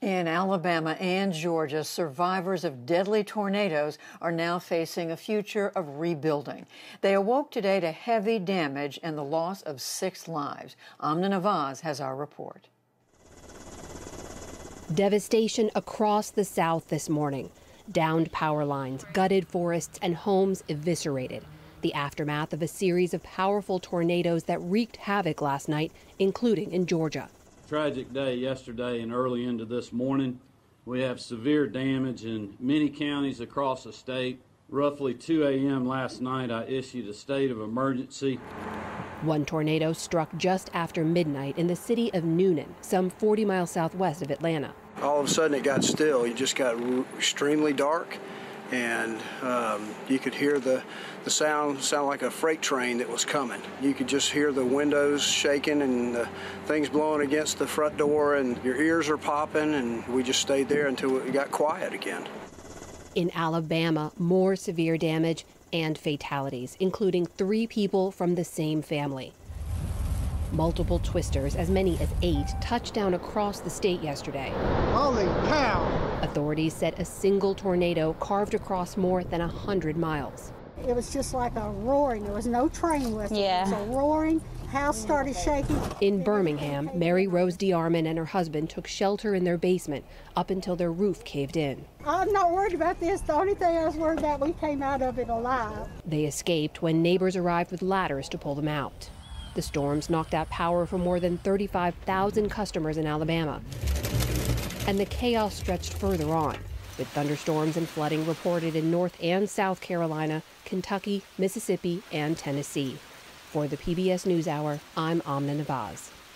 In Alabama and Georgia, survivors of deadly tornadoes are now facing a future of rebuilding. They awoke today to heavy damage and the loss of 6 lives. Amna Nawaz has our report. Devastation across the South this morning. Downed power lines, gutted forests, and homes eviscerated. The aftermath of a series of powerful tornadoes that wreaked havoc last night, including in Georgia. Tragic day yesterday and early into this morning. We have severe damage in many counties across the state. Roughly 2 a.m. last night, I issued a state of emergency. One tornado struck just after midnight in the city of Newnan, some 40 miles southwest of Atlanta. All of a sudden it got still. It just got extremely dark, and you could hear the sound like a freight train that was coming. You could just hear the windows shaking and the things blowing against the front door, and your ears are popping, and we just stayed there until it got quiet again. In Alabama, more severe damage and fatalities, including 3 people from the same family. Multiple twisters, as many as 8, touched down across the state yesterday. Holy cow! Authorities said a single tornado carved across more than 100 miles. It was just like a roaring. There was no train with it. Yeah. It was a roaring. House started shaking. In Birmingham, Mary Rose DeArmond and her husband took shelter in their basement up until their roof caved in. I'm not worried about this. The only thing I was worried about, we came out of it alive. They escaped when neighbors arrived with ladders to pull them out. The storms knocked out power for more than 35,000 customers in Alabama. And the chaos stretched further on, with thunderstorms and flooding reported in North and South Carolina, Kentucky, Mississippi, and Tennessee. For the PBS NewsHour, I'm Amna Nawaz.